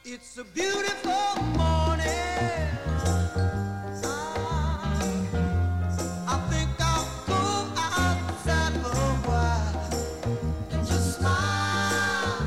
It's a beautiful morning. I think I'll go outside for a while and just smile.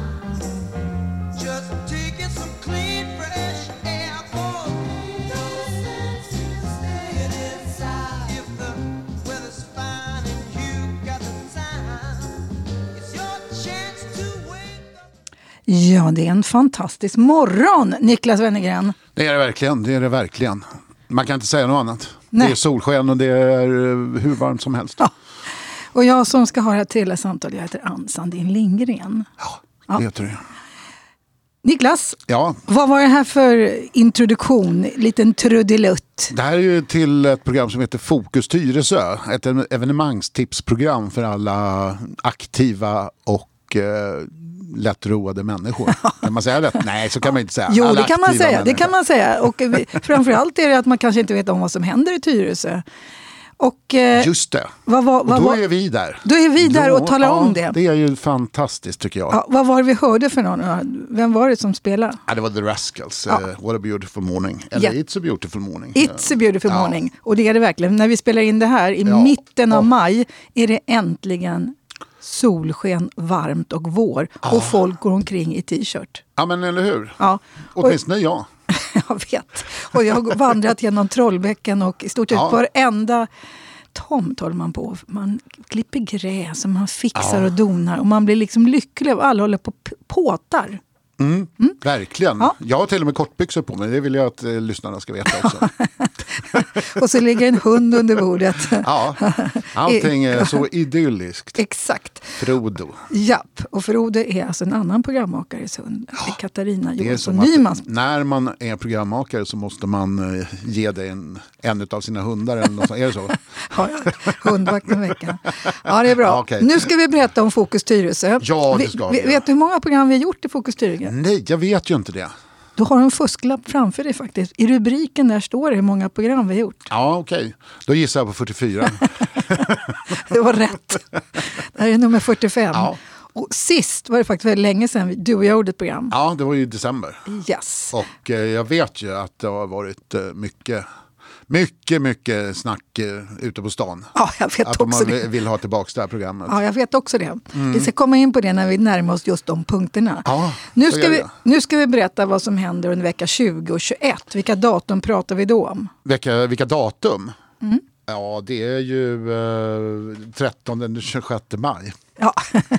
Just taking some clean, fresh air for no sense in staying inside. If the weather's fine and you got the time, it's your chance to wake up. Ja, det är en fantastisk morgon, Niklas Wennergren. Det är det verkligen, det är det verkligen. Man kan inte säga något annat. Nej. Det är solsken och det är hur varmt som helst. Ja. Och jag som ska ha det här trevliga samtal, jag heter Ann Sandin Lindgren. Ja, det heter det. Niklas, Ja, vad var det här för introduktion? Liten trudelutt. det här är ju till ett program som heter Fokus Tyresö. Ett evenemangstipsprogram för alla aktiva och lättroade människor. Kan man säga det? Nej, så kan man inte säga. Jo, Alla det kan man aktiva säga. Det människor. kan man säga. Och framförallt är det att man kanske inte vet om vad som händer i Tyresö. Och Just det. vad Och då är vi där. Då är vi där och talar om det. Det är ju fantastiskt tycker jag. Ja, vad var det vi hörde för någon? Vem var det som spelade? Ja, det var The Rascals. Ja. What a beautiful morning. Eller Ja. It's a beautiful morning. It's a beautiful Ja. morning. Och det är det verkligen. När vi spelar in det här i mitten av maj är det äntligen solsken, varmt och vår. Och folk går omkring i t-shirt. Ja, men eller hur? Ja. Åtminstone jag. Jag vet. Och jag har vandrat genom Trollbäcken och i stort sett varenda tomt håller man på. Man klipper gräs och man fixar och donar. Och man blir liksom lycklig och alla håller på påtar. Verkligen. Ja. Jag har till och med kortbyxor på mig. Det vill jag att lyssnarna ska veta också. Och så ligger en hund under bordet. Ja, allting är så idylliskt. Exakt. Frodo. Japp. Och Frodo är alltså en annan programares hund. Det är Katarina Det är Johansson som Nymans. att när man är programmakare så måste man ge dig en av sina hundar. Eller något sånt. Är det så? Ja, hundvakten veckan. Ja, det är bra. Ja, okej. Nu ska vi berätta om Fokus Tyresö. Ja, det ska vi. Vet du hur många program vi har gjort i Fokus Tyresö? Nej, jag vet ju inte det. Du har en fusklapp framför dig faktiskt. I rubriken där står det hur många program vi har gjort. Ja, okej. Då gissar jag på 44. Det var rätt. Det här är nummer 45. Ja. Och sist var det faktiskt väldigt länge sedan du och jag gjorde ett program. Ja, det var ju i december. Yes. Och jag vet ju att det har varit mycket snack ute på stan. Ja, jag vet att också man det. vill ha tillbaka det här programmet. Ja, jag vet också det. Vi ska komma in på det när vi närmar oss just de punkterna. Ja, nu ska vi berätta vad som händer under vecka 20 och 21. Vilka datum pratar vi då om? Vilka datum? Ja, det är ju 13-26 maj. Ja.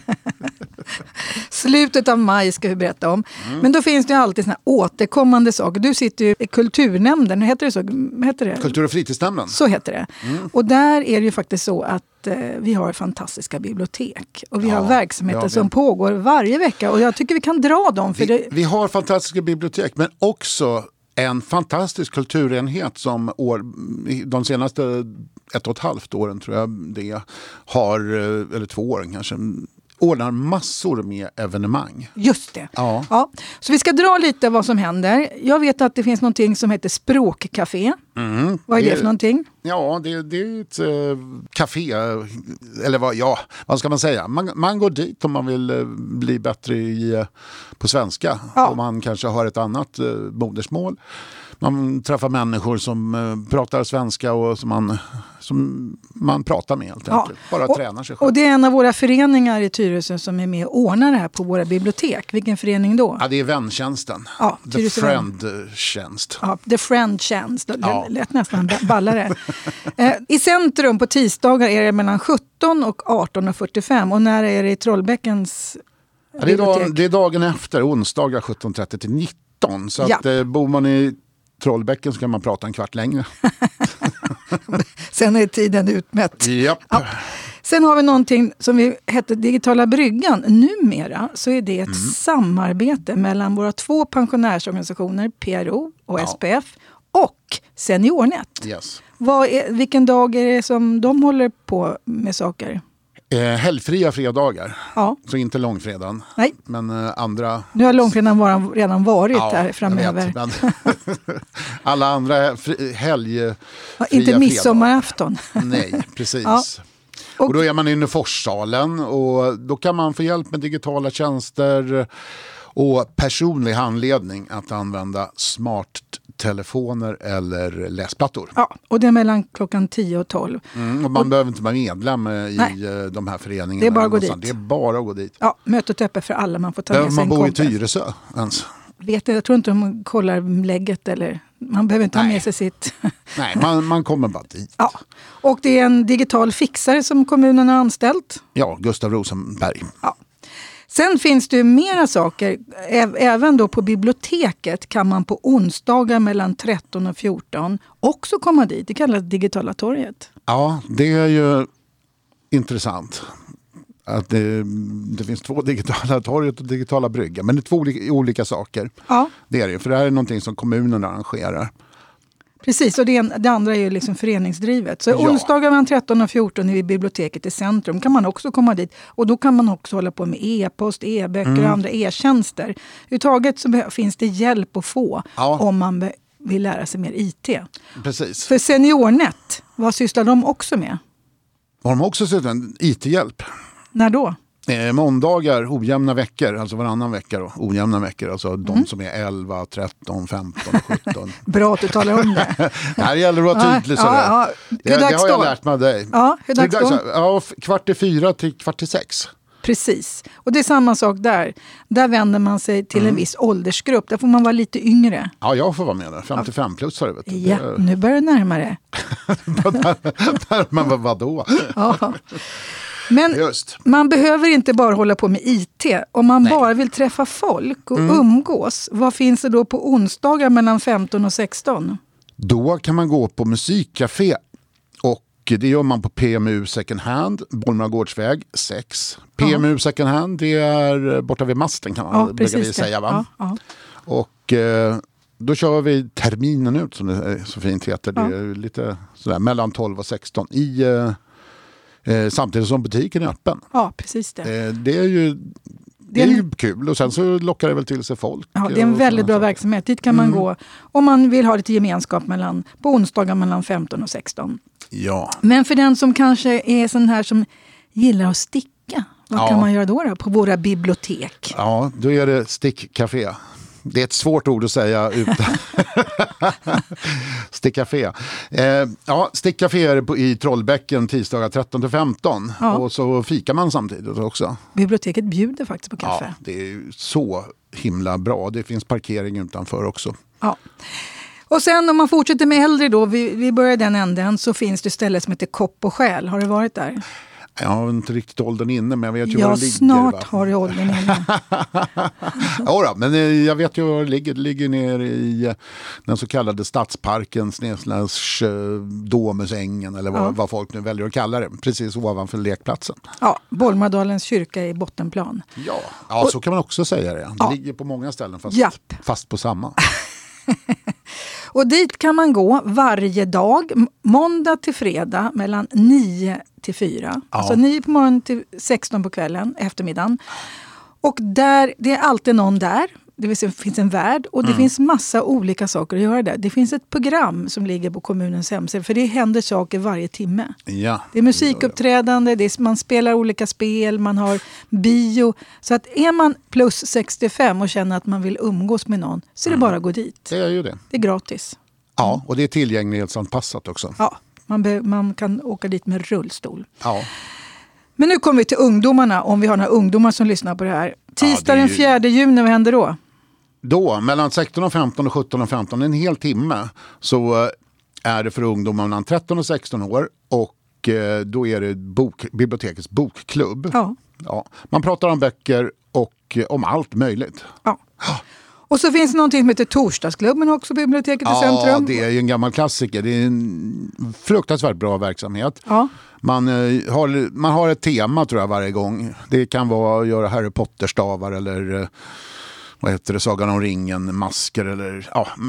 Slutet av maj ska vi berätta om. Men då finns det ju alltid såna återkommande saker. Du sitter ju i kulturnämnden, heter det så? Heter det? Kultur- och fritidsnämnden. Så heter det. Och där är det ju faktiskt så att vi har fantastiska bibliotek. Och vi har verksamheter som pågår varje vecka. Och jag tycker vi kan dra dem. För Vi har fantastiska bibliotek, men också en fantastisk kulturenhet som de senaste 1,5 åren tror jag det har, eller 2 år kanske, ordnar massor med evenemang. Just det. Ja. Så vi ska dra lite vad som händer. Jag vet att det finns någonting som heter Språkcafé. Vad är det för någonting? Ja, det är ett café, eller vad ska man säga? Man går dit om man vill bli bättre på svenska. Ja. Om man kanske har ett annat modersmål. Man träffar människor som pratar svenska och som man pratar med helt enkelt. Bara tränar sig själv. Och det är en av våra föreningar i Tyresö som är med och ordnar det här på våra bibliotek. Vilken förening då? Ja, det är väntjänsten. Ja, The Tyresö Friend-tjänst. Ja, The Friend Tjänst. Det Ja. lät nästan ballare. I centrum på tisdagar är det mellan 17 och 18:45. Och när är det i Trollbäckens Ja, bibliotek? det är dagen efter, onsdagar 17:30 till 19. Så att bor man i Trollbäcken så kan man prata en kvart längre. Sen är tiden utmätt. Japp. Ja. Sen har vi någonting som vi heter Digitala bryggan. Numera så är det ett samarbete mellan våra 2 pensionärsorganisationer, PRO och SPF, och Seniornet. Yes. Vilken dag är det som de håller på med saker? Helgfria fredagar. Ja. Så inte långfredagen. Nej. Men andra... Nu har långfredagen redan varit här jag framöver. vet, men alla andra helgfria Inte midsommarafton. Nej, precis. Ja. Och då är man inne i Forssalen och då kan man få hjälp med digitala tjänster Och personlig handledning att använda smarttelefoner eller läsplattor. Ja, och det är mellan klockan 10 och 12. Och man behöver inte vara medlem i de här föreningarna. Det är bara att gå dit. Det är bara att gå dit. Ja, mötet är öppet för alla. Man får ta med sig en man bor kompis. i Tyresö ens. Jag tror inte de kollar lägget eller man behöver inte ha med sig sitt. Nej, man kommer bara dit. Ja. Och det är en digital fixare som kommunen har anställt. Ja, Gustav Rosenberg. Ja. Sen finns det ju mera saker. Även då på biblioteket kan man på onsdagar mellan 13 och 14 också komma dit. Det kallas digitala torget. Ja, det är ju intressant. Att det finns 2 digitala torget och digitala brygga. Men det är 2 olika saker. Ja. Det är det. För det här är någonting som kommunen arrangerar. Precis, och det andra är ju liksom föreningsdrivet. Så onsdagar mellan 13 och 14 i biblioteket i centrum kan man också komma dit. Och då kan man också hålla på med e-post, e-böcker och andra e-tjänster. Överhuvudtaget så finns det hjälp att få om man vill lära sig mer IT. Precis. För SeniorNet, vad sysslar de också med? Har de också sett en IT-hjälp? När då? Måndagar, ojämna veckor, alltså varannan vecka då. Ojämna veckor, alltså de som är 11, 13, 15 och 17. Bra att du talar om det. Det här gäller att vara tydlig. Det har jag lärt mig av dig. Ja, hur dags då? 4:45 till 5:45. Precis. Och det är samma sak där. Där vänder man sig till en viss åldersgrupp. Där får man vara lite yngre. Ja, jag får vara med där. 55-plussare, vet du. Ja, nu börjar det närma dig. Men vadå? Ja. Men man behöver inte bara hålla på med IT. Om man bara vill träffa folk och umgås, vad finns det då på onsdagar mellan 15 och 16? Då kan man gå på musikcafé. Och det gör man på PMU Second Hand, Bollmaragårdsväg 6. PMU Second Hand, det är borta vid masten kan man brukar vi säga. Va? Ja. Och då kör vi terminen ut som det så fint heter. Det är lite sådär mellan 12 och 16 samtidigt som butiken är öppen. Ja, precis det. Det är ju kul och sen så lockar det väl till sig folk. Ja, det är en väldigt bra verksamhet. Dit kan man gå om man vill ha lite gemenskap på onsdagar mellan 15 och 16. Ja. Men för den som kanske är sån här som gillar att sticka, vad kan man göra då på våra bibliotek? Ja, då är det stickcafé. Det är ett svårt ord att säga utan. Stickcafé. Stickcafé är i Trollbäcken tisdagar 13-15. Ja. Och så fikar man samtidigt också. Biblioteket bjuder faktiskt på kaffe. Ja, det är så himla bra. Det finns parkering utanför också. Ja. Och sen om man fortsätter med äldre då, vi börjar den änden, så finns det stället som heter Kopp och själ. Har du varit där? Jag har inte riktigt åldern inne, men jag vet ju var det ligger. Snart har du åldern inne. Ja, men jag vet ju var det ligger. Det ligger nere i den så kallade Stadsparken, Domusängen eller vad folk nu väljer att kalla det. Precis ovanför lekplatsen. Ja, Bollmadalens kyrka i bottenplan. Ja, så kan man också säga det. Det ligger på många ställen fast på samma. Och dit kan man gå varje dag, måndag till fredag mellan 9 till 4. Alltså 9 på morgonen till 16 på kvällen, eftermiddagen. Och där, det är alltid någon där. Det vill säga, finns en värld och det finns massa olika saker att göra där. Det finns ett program som ligger på kommunens hemsida, för det händer saker varje timme. Ja, det är musikuppträdande, man spelar olika spel, man har bio. Så att är man plus 65 och känner att man vill umgås med någon, så är det bara att gå dit. Det är ju det. Det är gratis. Ja, och det är tillgänglighetsanpassat också. Ja, man kan åka dit med rullstol. Ja. Men nu kommer vi till ungdomarna, om vi har några ungdomar som lyssnar på det här. Tisdag den 4 juni, vad händer då? Då, mellan 16:15 och 17:15, en hel timme, så är det för ungdomar mellan 13 och 16 år. Och då är det bibliotekets bokklubb. Ja. Man pratar om böcker och om allt möjligt. Ja. Och så finns det någonting som heter Torsdagsklubben också, biblioteket i centrum. Ja, det är ju en gammal klassiker. Det är en fruktansvärt bra verksamhet. Ja. Man har ett tema tror jag varje gång. Det kan vara att göra Harry Potter-stavar eller Sagan om ringen, masker eller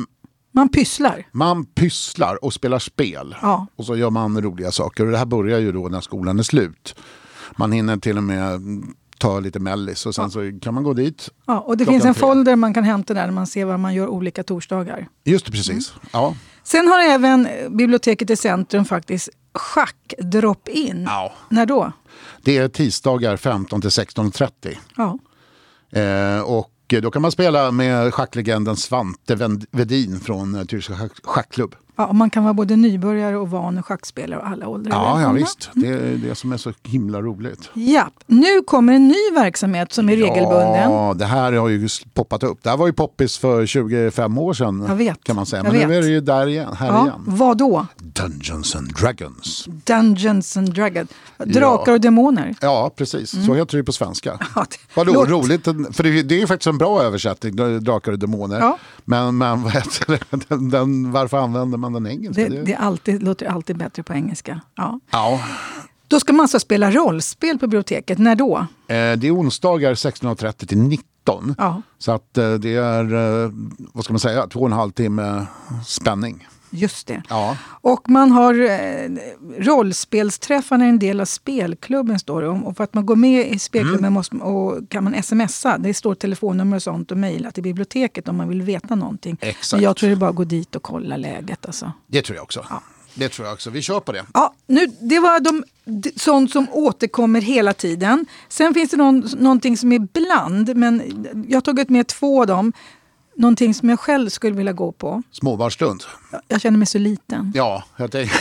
Man pysslar och spelar spel. Ja. Och så gör man roliga saker. Och det här börjar ju då när skolan är slut. Man hinner till och med ta lite mellis och sen så kan man gå dit. Ja, och det finns en folder man kan hämta där man ser vad man gör olika torsdagar. Just det, precis. Ja. Sen har även biblioteket i centrum faktiskt schack drop-in. Ja. När då? Det är tisdagar 15 till 16:30. Ja. Och då kan man spela med schacklegenden Svante Wedin från Tyresö schackklubb. Ja, och man kan vara både nybörjare och van schackspelare och alla åldrar. Ja, visst. Det är det som är så himla roligt. Ja, nu kommer en ny verksamhet som är regelbunden. Ja, det här har ju poppat upp. Det här var ju poppis för 25 år sedan kan man säga. Men nu är det ju där igen, igen. Vad då? Dungeons and Dragons. Dungeons and Dragons. Drakar och demoner. Ja, precis. Så heter det ju på svenska. Ja, Vadå, roligt. För det är ju faktiskt en bra översättning, Drakar och demoner. Ja. Men vad heter det? Varför använder man den engelska? Det låter alltid bättre på engelska. Ja. Då ska man alltså spela rollspel på biblioteket. När då? Det är onsdagar 16.30 till 19. Ja. Så att det är, vad ska man säga, 2,5 timme spänning. Just det. Ja. Och man har rollspelsträffarna, en del av spelklubben står det om. Och för att man går med i spelklubben kan man smsa. Det står telefonnummer och sånt och mejla till biblioteket om man vill veta någonting. Exakt. Men jag tror det är bara att gå dit och kolla läget. Alltså. Det tror jag också. Ja. Det tror jag också. Vi kör på det. Ja, det var sånt som återkommer hela tiden. Sen finns det någonting som är bland. Men jag har tagit med 2 av dem. Någonting som jag själv skulle vilja gå på. Småbarnsstund. Jag känner mig så liten. Ja, jag tänker.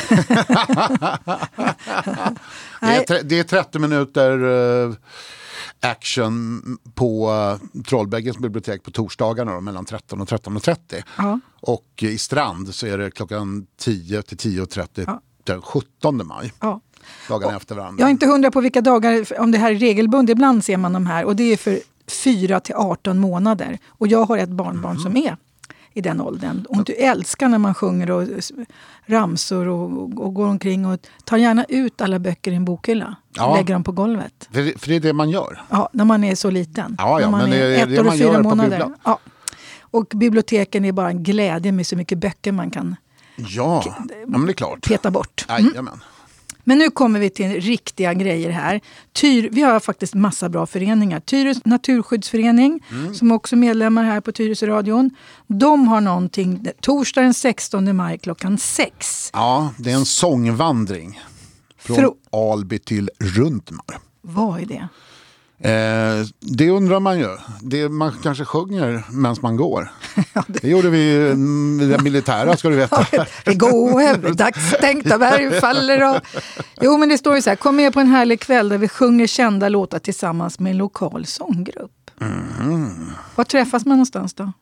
Det är 30 minuter action på Trollbäggens bibliotek på torsdagarna mellan 13 och 13.30. Ja. Och i Strand så är det klockan 10 till 10.30 den 17 maj. Ja. Dagarna efter varandra. Jag är inte 100 på vilka dagar, om det här är regelbundet. Ibland ser man de här och det är för 4 till 18 månader. Och jag har ett barnbarn som är i den åldern. Och du älskar när man sjunger och ramsor och går omkring och tar gärna ut alla böcker i en bokhylla. Och lägger dem på golvet. För det är det man gör. Ja, när man är så liten. Ja, när man men är det är 1 det år och man 4 gör månader. på bibblan. Ja. Och biblioteken är bara en glädje med så mycket böcker man kan men det är klart. Peta bort. Jajamän. Men nu kommer vi till riktiga grejer här. Vi har faktiskt massa bra föreningar. Tyresö naturskyddsförening som också är medlemmar här på Tyresö radion. De har någonting torsdag den 16 maj klockan 6. Ja, det är en sångvandring från Alby till Runtmar. Vad är det? Det undrar man ju. Man kanske sjunger medan man går. Det gjorde vi i den militära, ska du veta. Det går, dagstänkta berg faller. Jo, men det står ju så här: kom med på en härlig kväll där vi sjunger kända låtar tillsammans med en lokal sånggrupp. Var träffas man någonstans då?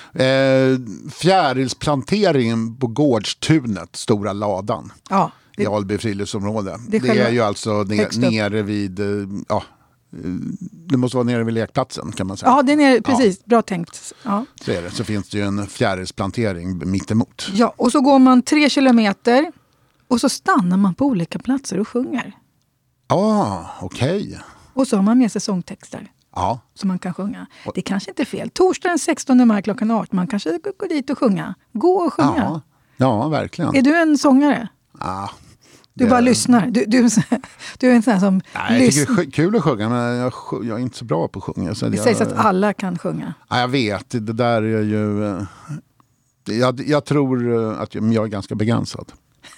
Fjärilsplanteringen på Gårdstunet, Stora Ladan. Ja. I Alby friluftsområde. Det är ju alltså nere vid... det måste vara nere vid lekplatsen, kan man säga. Ja, det är nere, precis. Bra tänkt. Ja. Så är det. Så finns det ju en fjärilsplantering mittemot. Ja, och så går man 3 kilometer och så stannar man på olika platser och sjunger. Okej. Och så har man med sig sångtexter. Ja. Som man kan sjunga. Det kanske inte är fel. Torsdag den 16 maj klockan 18. Man kanske går dit och sjunga. Gå och sjunga. Ja, verkligen. Är du en sångare? Ja. Du bara lyssnar. Du är en sån här som lyssnar. Jag tycker det är kul att sjunga, men jag är inte så bra på att sjunga. Så det sägs att alla kan sjunga. Ja, jag vet. Det där är ju... Jag tror att jag är ganska begränsad.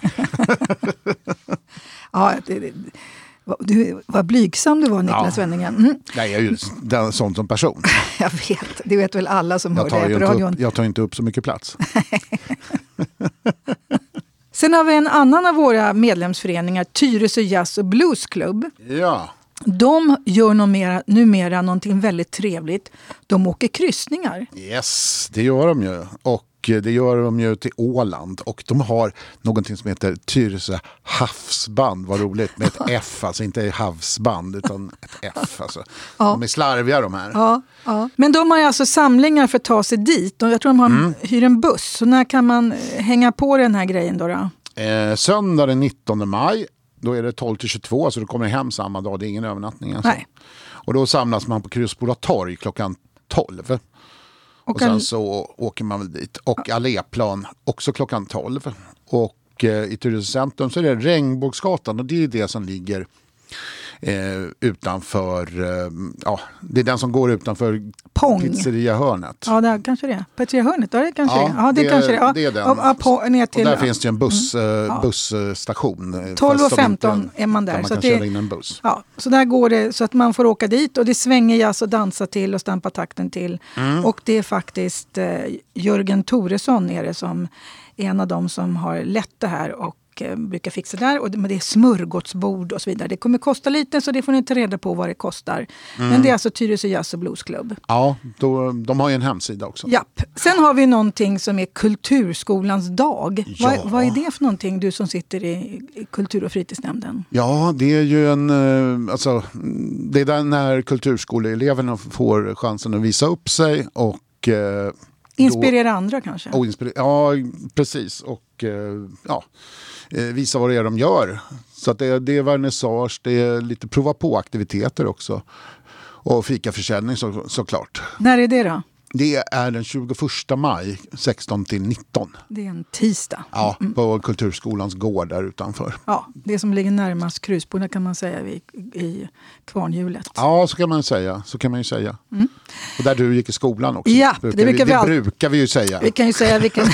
Ja, vad blygsam du var, Niklas Wenningen. Nej, jag är ju sån som person. Jag vet. Det vet väl alla som hör det på radion. Jag tar inte upp så mycket plats. Sen har vi en annan av våra medlemsföreningar, Tyresö Jazz och Bluesklubb. Ja. De gör numera någonting väldigt trevligt. De åker kryssningar. Yes, det gör de ju. Och det gör de ju till Åland. Och de har någonting som heter Tyresö havsband. Vad roligt, med ett F. Alltså inte havsband, utan ett F. Alltså. Ja. De är slarviga de här. Ja. Men de har alltså samlingar för att ta sig dit. Och jag tror de hyr en buss. Så när kan man hänga på den här grejen då? Söndag den 19 maj. Då är det 12 till 22, så du kommer hem samma dag. Det är ingen övernattning. Alltså. Nej. Och då samlas man på Kryssboda torg klockan 12. Och sen så åker man väl dit. Och Alléplan också klockan 12. Och i Tyresö centrum så är det Regnbågsgatan. Och det är det som ligger utanför, det är den som går utanför pizzeriahörnet. Ja, det kanske det är. Pizzeriahörnet, det kanske det är. Ja, det kanske det är. Det är den. Ner till, och där finns det en busstation. 12 och 15 är man där. Där man så kan köra in en buss. Ja, så där går det så att man får åka dit och det svänger jazz och dansa till och stampa takten till. Och det är faktiskt Jörgen Toresson är det som är en av dem som har lett det här och brukar fixa där. Och det är smörgåsbord och så vidare. Det kommer kosta lite så det får ni ta reda på vad det kostar. Men det är alltså Tyresö Jazz och Bluesklubb. Ja, de har ju en hemsida också. Japp. Sen har vi någonting som är Kulturskolans dag. Ja. Vad är det för någonting, du som sitter i kultur- och fritidsnämnden? Ja, det är ju det är där när kulturskoleeleverna får chansen att visa upp sig och inspirera andra kanske? Ja, precis. Och visa vad det är de gör. Så att det är vernissage, det är lite prova på-aktiviteter också. Och fikaförsäljning såklart. När är det då? Det är den 21 maj, 16-19. Det är en tisdag. Ja, på Kulturskolans gård där utanför. Ja, det som ligger närmast Krusborna kan man säga i Kvarnhjulet. Ja, så kan man ju säga. Och där du gick i skolan också. Ja, det brukar vi ju säga. Vi kan ju säga vilken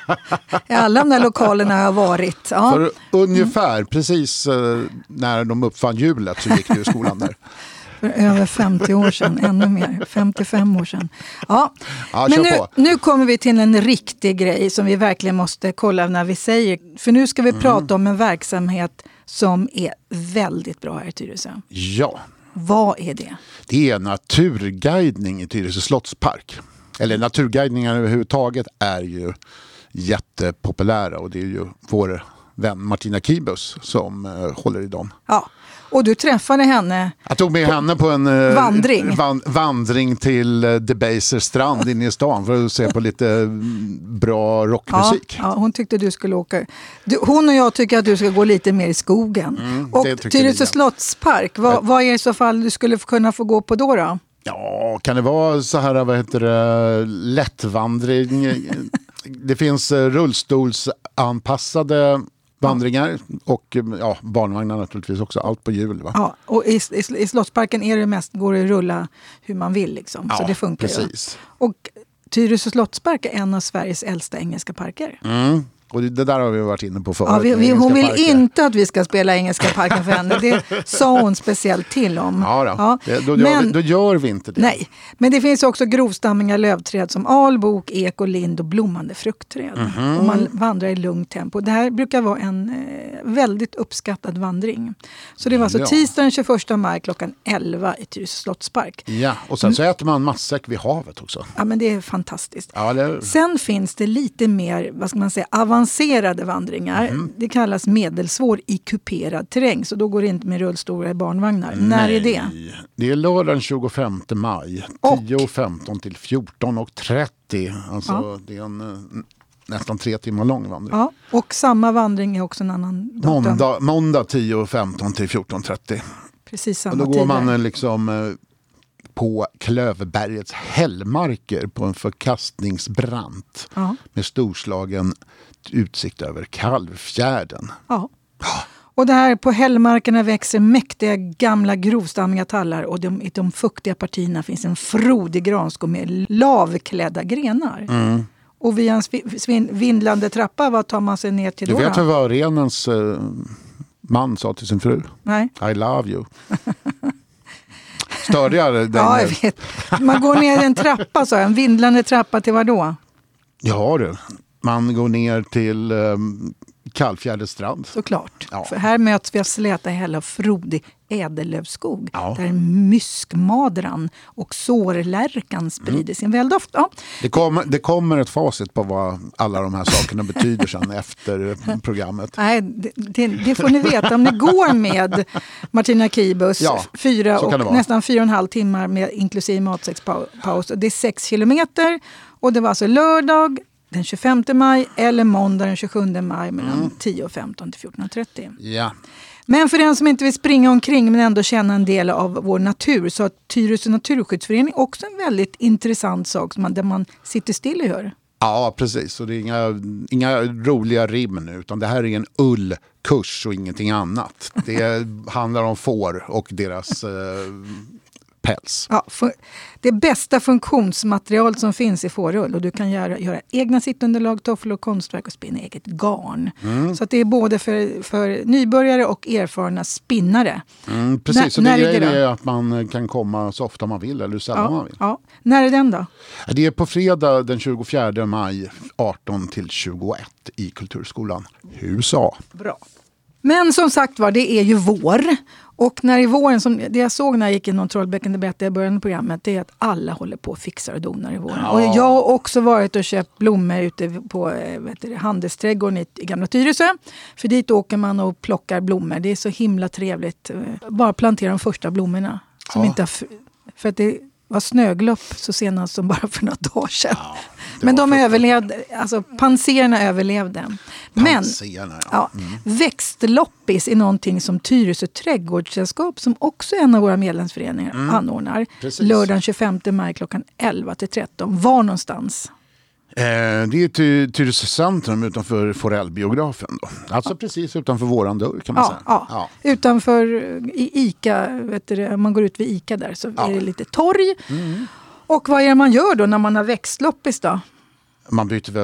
i alla de där lokalerna har varit. Ja. För ungefär precis när de uppfann hjulet så gick du i skolan där. För över 50 år sedan, ännu mer, 55 år sedan. Ja, men nu kommer vi till en riktig grej som vi verkligen måste kolla när vi säger. För nu ska vi prata om en verksamhet som är väldigt bra här i Tyresö. Ja. Vad är det? Det är naturguidning i Tyresö slottspark. Eller naturguidningar överhuvudtaget är ju jättepopulära och det är ju vår vän Martina Kibus som håller i dem. Ja. Och du träffade henne. Jag tog med henne på en vandring till Debaser strand inne i stan för att se på lite bra rockmusik. Ja, hon tyckte du skulle åka. Hon och jag tycker att du ska gå lite mer i skogen. Och Tyresö slottspark, vad är i så fall du skulle kunna få gå på då? Ja, kan det vara så här, lättvandring? Det finns rullstolsanpassade vandringar och barnvagnar naturligtvis också, allt på hjul. Va? Ja, och i slottsparken är det mest, går det att rulla hur man vill liksom, så det funkar precis. Ju. Och Tyresö slottspark är en av Sveriges äldsta engelska parker. Och det där har vi varit inne på förut. Ja, hon vill inte att vi ska spela Engelska parken för henne. Det sa hon speciellt till om. Då gör vi inte det. Nej, men det finns också grovstammiga lövträd som albok, ek och lind och blommande fruktträd. Och man vandrar i lugnt tempo. Det här brukar vara en väldigt uppskattad vandring. Så det var alltså tisdag den 21 maj klockan 11 i Tyresö slottspark. Ja, och sen så äter man matsäck vid havet också. Ja, men det är fantastiskt. Ja, Sen finns det lite mer, vad ska man säga, avancerade vandringar. Det kallas medelsvår i kuperad terräng. Så då går det inte med rullstolar i barnvagnar. Nej. När är det? Det är lördag den 25 maj. 10:15 till 14:30. Alltså det är en nästan 3 timmar lång vandring. Ja, och samma vandring är också en annan datum. Måndag 10:15 till 14:30. Precis samma och då tider. går man liksom på Klöverbergets hällmarker på en förkastningsbrant med storslagen utsikt över Kalvfjärden. Ja. Och där på hällmarkerna växer mäktiga gamla grovstammiga tallar och i de fuktiga partierna finns en frodig granskog med lavklädda grenar. Och via en vindlande trappa, vad tar man sig ner till då? Du vet vad renens man sa till sin fru? Nej. I love you. Störde jag den? Ja, jag vet. Man går ner en trappa, så en vindlande trappa till vad då? Ja du, man går ner till Kalvfjärdens strand. Såklart, för här möts vi av släta häll och frodig ädellövskog. Där myskmadran och sårlärkan sprider sin väldoft. Ja. Det kommer ett facit på vad alla de här sakerna betyder sen efter programmet. Nej, det får ni veta om ni går med Martina Kibus 4 och nästan 4,5 timmar med inklusive matsäckspaus. Det är 6 kilometer och det var alltså lördag den 25 maj eller måndag den 27 maj mellan 10:15 till 14:30. Ja. Men för den som inte vill springa omkring men ändå känna en del av vår natur så har Tyresö naturskyddsförening också en väldigt intressant sak där man sitter still och gör. Ja, precis. Och det är inga roliga rim nu utan det här är en kurs och ingenting annat. Det handlar om får och deras päls. Ja, det bästa funktionsmaterial som finns i fårull, och du kan göra egna sittunderlag, tofflor och konstverk och spinna eget garn. Så att det är både för nybörjare och erfarna spinnare. Precis, så det är att man kan komma så ofta man vill eller så sällan man vill. Ja. När är den då? Det är på fredag den 24 maj 18-21 i Kulturskolan Husa. Bra. Men som sagt var, det är ju vår. Och när i våren, som det jag såg när jag gick inom Trollbäcken, det berättade jag i början av programmet, det är att alla håller på och fixar och donar i våren. Ja. Och jag har också varit och köpt blommor ute på handelsträdgården i Gamla Tyresö. För dit åker man och plockar blommor. Det är så himla trevligt. Bara plantera de första blommorna. Som inte för att det var snöglopp så senast som bara för några dagar sedan. Ja, men de överlevde, alltså panserna överlevde. Växtloppis är någonting som Tyresö trädgårdssällskap, som också är en av våra medlemsföreningar, anordnar. Precis. Lördagen 25 maj klockan 11-13. Var någonstans? Det är Tyresö centrum utanför Forellbiografen då. Alltså precis utanför våran dörr kan man säga. Ja. Utanför i Ica, om man går ut vid Ica där så är det lite torg. Och vad är det man gör då när man har växtloppis då? Man byter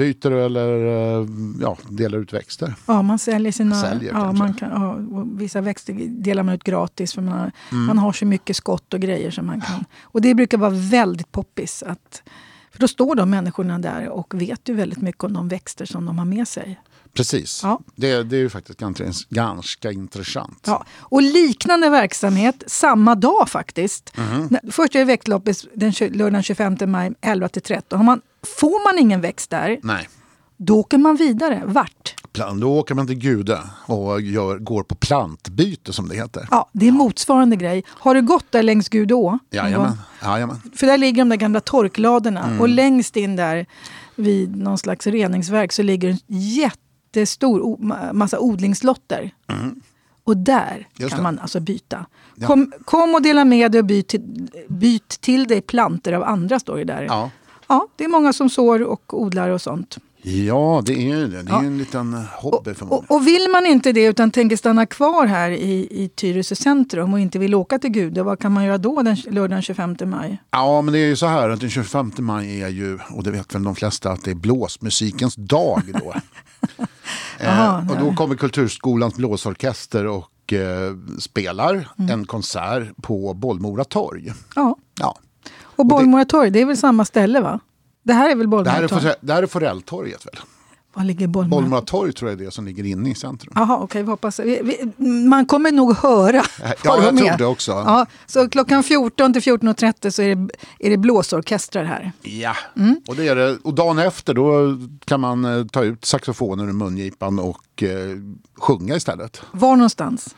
eller delar ut växter. Ja, man säljer sina... vissa växter delar man ut gratis för man har så mycket skott och grejer som man kan. Och det brukar vara väldigt poppis för då står de människorna där och vet ju väldigt mycket om de växter som de har med sig. Precis. Ja. Det är ju faktiskt ganska intressant. Ja. Och liknande verksamhet samma dag faktiskt. Först är det växtloppet lördagen 25 maj 11-13. Får man ingen växt där, då åker man vidare. Vart? Då åker man till Gude och går på plantbyte som det heter. Ja, det är motsvarande grej. Har du gått där längs Gudeå? Jajamän. För där ligger de där gamla torkladerna. Och längst in där vid någon slags reningsverk så ligger en jättestor massa odlingslotter. Och där kan man alltså byta. Ja. Kom och dela med dig och byt till dig planter av andra, står det där. Ja, det är många som sår och odlar och sånt. Ja, det är det. Det är en liten hobby för många. Och vill man inte det utan tänker stanna kvar här i Tyresö centrum och inte vill åka till Gude, vad kan man göra då lördagen 25 maj? Ja, men det är ju så här att den 25 maj är ju, och det vet väl de flesta, att det är blåsmusikens dag då. Och då kommer Kulturskolans blåsorkester och spelar en konsert på Bollmora torg. Ja. Och Bollmora torg, det är väl samma ställe va? Det här är väl Bollmora torg? Det här är Forelltorget väl? Var ligger Bollmora? Bollmora torg tror jag är det som ligger inne i centrum. Jaha, okej, vi hoppas. Man kommer nog höra. Ja, jag tror det också. Ja, så klockan 14 till 14.30 så är det blåsorkestrar här. Ja, och det är det. Och dagen efter då kan man ta ut saxofonen ur mungipan och sjunga istället. Var någonstans?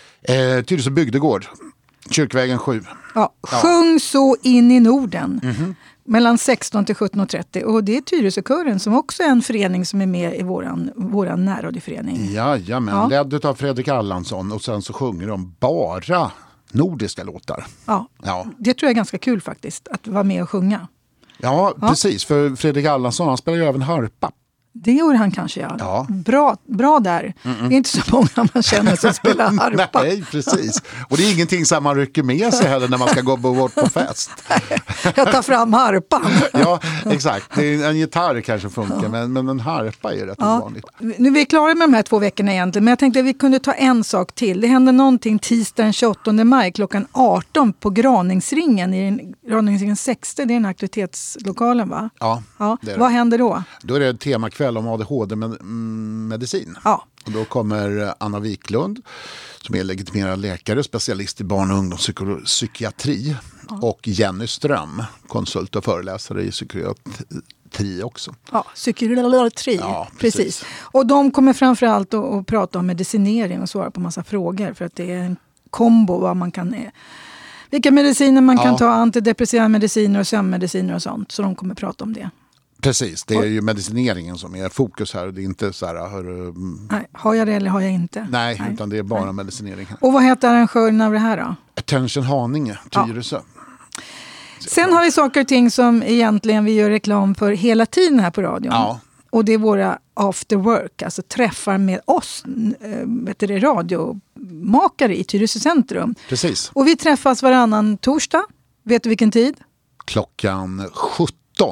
Tyresö bygdegård. Kyrkvägen 7. Ja, sjung så in i Norden. Mellan 16 till 17.30. Och det är Tyresökören som också är en förening som är med i våran närradioförening. Jajamän, ledd av Fredrik Allansson. Och sen så sjunger de bara nordiska låtar. Ja, det tror jag är ganska kul faktiskt. Att vara med och sjunga. Ja, precis. För Fredrik Allansson, han spelar ju även harpa. Det gjorde han kanske, ja. Bra där. Det är inte så många man känner som spelar harpa. Nej, precis. Och det är ingenting som man rycker med sig heller när man ska gå bort på fest. Jag tar fram harpan. Ja, exakt. En gitarr kanske funkar, men en harpa är rätt ovanligt. Nu är vi klara med de här 2 veckorna egentligen, men jag tänkte att vi kunde ta en sak till. Det händer någonting tisdag den 28 maj klockan 18 på Graningsringen, i Graningsringen 60, det är den aktivitetslokalen va? Ja, det är det. Vad händer då? Då är det temakväll om ADHD-medicin. Ja. Och då kommer Anna Wiklund som är legitimerad läkare, specialist i barn- och ungdomspsykiatri. Och Jenny Ström, konsult och föreläsare i psykiatri också. Ja, psykiatri, precis. Och de kommer framförallt att prata om medicinering och svara på massa frågor för att det är en kombo vad man kan... Vilka mediciner man kan ta, antidepressiva mediciner och sömnmediciner och sånt. Så de kommer prata om det. Precis, det är ju medicineringen som är fokus här. Det är inte så här... Nej, har jag det eller har jag inte? Nej. Utan det är bara medicinering här. Och vad heter arrangören av det här då? Attention Haninge, Tyresö. Sen har vi saker och ting som egentligen vi gör reklam för hela tiden här på radion. Ja. Och det är våra after work, alltså träffar med oss radiomakare i Tyresö centrum. Precis. Och vi träffas varannan torsdag. Vet du vilken tid? Klockan 17.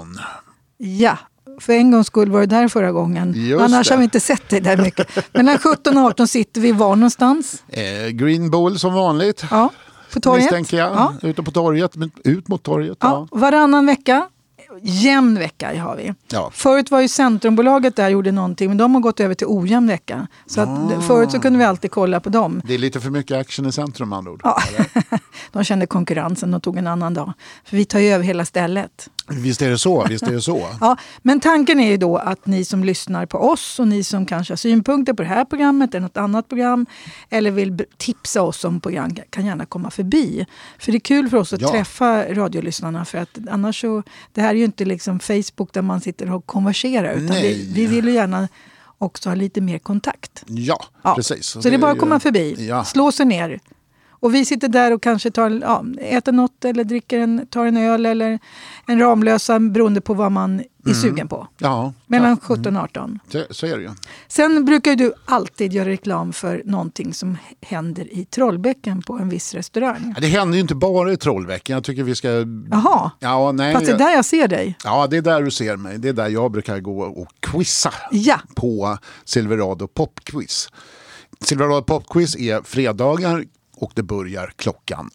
Ja, för en gångs skull var det där förra gången. Just Annars det. har vi inte sett det där mycket. Mellan 17 och 18 sitter vi var någonstans? Green Bull som vanligt. Ja, på torget. Misstänker jag. Ja. Ute på torget, ut mot torget. Ja, varannan vecka. Jämn vecka har vi. Ja. Förut var ju Centrumbolaget där gjorde någonting, men de har gått över till ojämn vecka. Så att förut så kunde vi alltid kolla på dem. Det är lite för mycket action i centrum med andra ord. Ja. De kände konkurrensen och tog en annan dag. För vi tar ju över hela stället. Visst är det så, visst är det så. Ja, men tanken är ju då att ni som lyssnar på oss och ni som kanske har synpunkter på det här programmet eller något annat program eller vill tipsa oss om program kan gärna komma förbi. För det är kul för oss att träffa radiolyssnarna, för att annars så, det här är ju inte liksom Facebook där man sitter och konverserar, utan vi vill ju gärna också ha lite mer kontakt. Ja, precis. Så det är bara att komma förbi, slå sig ner. Och vi sitter där och kanske äter något eller tar en öl eller en Ramlösa beroende på vad man är sugen på. Ja. Mellan 17 och 18. Så är det ju. Sen brukar du alltid göra reklam för någonting som händer i Trollbäcken på en viss restaurang. Ja, det händer ju inte bara i Trollbäcken. Jag tycker vi ska... Jaha, fast det är där jag ser dig. Ja, det är där du ser mig. Det är där jag brukar gå och quizza på Silverado Popquiz. Silverado Popquiz är fredagar. Och det börjar klockan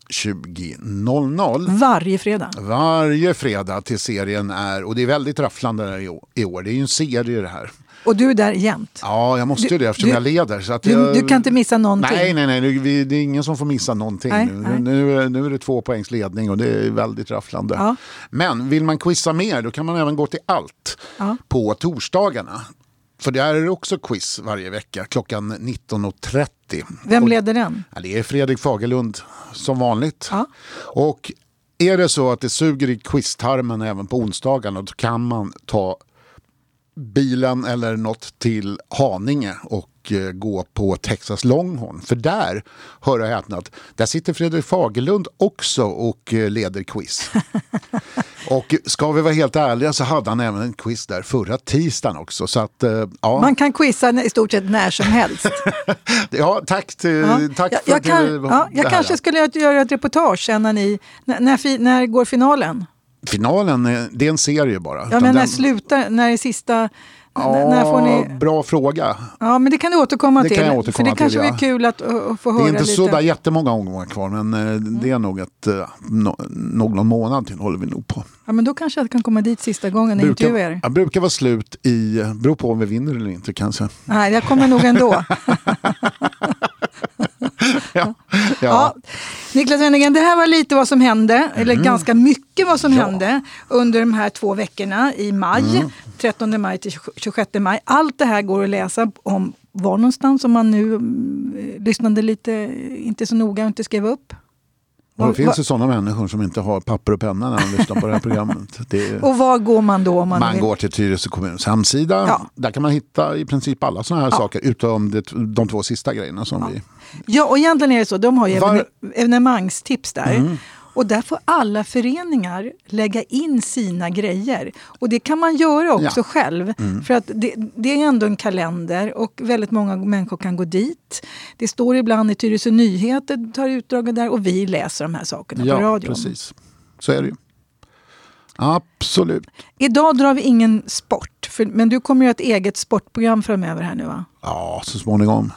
20.00. Varje fredag till serien är, och det är väldigt rafflande där i år. Det är ju en serie det här. Och du är där jämt? Ja, jag måste ju det eftersom jag leder. Så att du kan inte missa någonting? Nej, det är ingen som får missa någonting. Nu är det 2 poängs ledning och det är väldigt rafflande. Ja. Men vill man quizza mer, då kan man även gå till allt på torsdagarna. För det är också quiz varje vecka klockan 19.30. Vem leder den? Ja, det är Fredrik Fagerlund som vanligt. Ja. Och är det så att det suger i quiztarmen även på onsdagarna, då kan man ta bilen eller något till Haninge och gå på Texas Longhorn. För där, hör jag häpnat, där sitter Fredrik Fagerlund också och leder quiz. Och ska vi vara helt ärliga så hade han även en quiz där förra tisdagen också. Så att, man kan quizza i stort sett när som helst. Ja, tack för jag kanske skulle göra ett reportage sen när går finalen? Finalen, det är en serie bara. Ja, men när är sista... när får ni... Bra fråga. Ja, men det kan du återkomma till. För det kanske är kul att få höra lite. Det är inte så där jättemånga omgångar kvar, men det är nog någon månad till håller vi nog på. Ja, men då kanske jag kan komma dit sista gången och intervjuer. Jag brukar vara slut beror på om vi vinner eller inte kanske. Nej, jag kommer nog ändå. Ja. Niklas Wennergren, det här var lite vad som hände, eller ganska mycket vad som hände under de här 2 veckorna i maj, 13 maj till 26 maj. Allt det här går att läsa om var någonstans om man nu lyssnade lite, inte så noga och inte skrev upp. Och det finns ju sådana människor som inte har papper och penna när de lyssnar på det här programmet. Och var går man då? Om man går till Tyresö kommuns hemsida. Ja. Där kan man hitta i princip alla sådana här saker, utom de 2 sista grejerna som vi... Ja, och egentligen är det så. De har ju evenemangstips där. Och där får alla föreningar lägga in sina grejer. Och det kan man göra också själv. För att det är ändå en kalender och väldigt många människor kan gå dit. Det står ibland i Tyresö Nyheter, tar utdrag där, och vi läser de här sakerna på radion. Ja, precis. Så är det ju. Absolut. Idag drar vi ingen sport, men du kommer ju ha ett eget sportprogram framöver här nu, va? Ja, så småningom.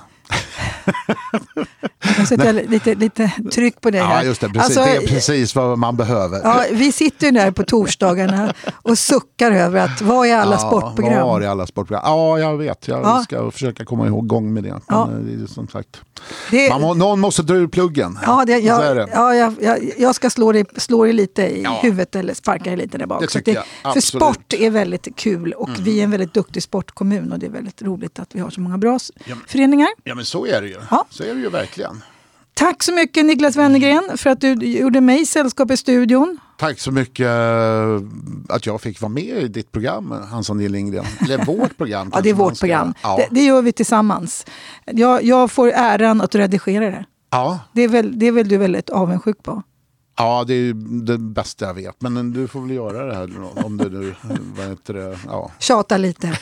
Jag sätter lite tryck på det här. Ja, just det. Precis, det är precis vad man behöver. Ja, vi sitter ju där på torsdagarna och suckar över att vad är alla sportprogram? Var är alla sportprogram? Ja, jag vet. Jag ska försöka komma igång med det. Men det är som sagt. Någon måste dra ur pluggen. Ja, jag ska slå dig lite i huvudet eller sparka dig lite där bak. För sport är väldigt kul och vi är en väldigt duktig sportkommun och det är väldigt roligt att vi har så många bra föreningar. Ja, men så är det ju. Ja. Så är det ju verkligen. Tack så mycket Niklas Wennergren för att du gjorde mig sällskap i studion. Tack så mycket att jag fick vara med i ditt program, Hansson J. Lindgren. Eller vårt program. Ja, det är vårt program. Ja. Det gör vi tillsammans. Jag får äran att redigera det. Ja. Det är väl du väldigt avundsjuk på? Ja, det är ju det bästa jag vet. Men du får väl göra det här om du nu... Vad heter det? Ja. Tjata lite.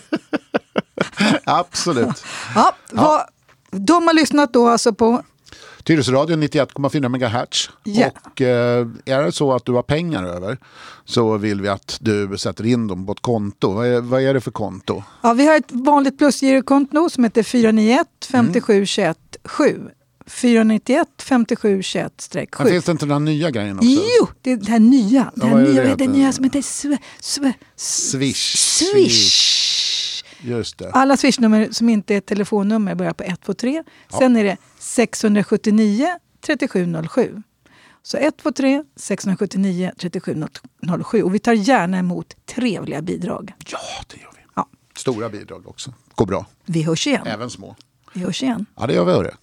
Absolut. Ja, de har lyssnat då alltså på... Tyresöradion 91,4 MHz. Yeah. Och är det så att du har pengar över så vill vi att du sätter in dem på ett konto. Vad är det för konto? Ja, vi har ett vanligt plusgirokonto som heter 491 57 21 7. 491 57 21-7. Men finns det inte den nya grejen också? Jo, det är det här nya. Det nya som heter Swish. Just det. Alla Swish-nummer som inte är telefonnummer börjar på 123. Sen är det 679 3707. Så 123 679 3707. Och vi tar gärna emot trevliga bidrag. Ja, det gör vi. Ja. Stora bidrag också. Går bra. Vi hörs igen. Även små. Vi hörs igen. Ja, det gör vi.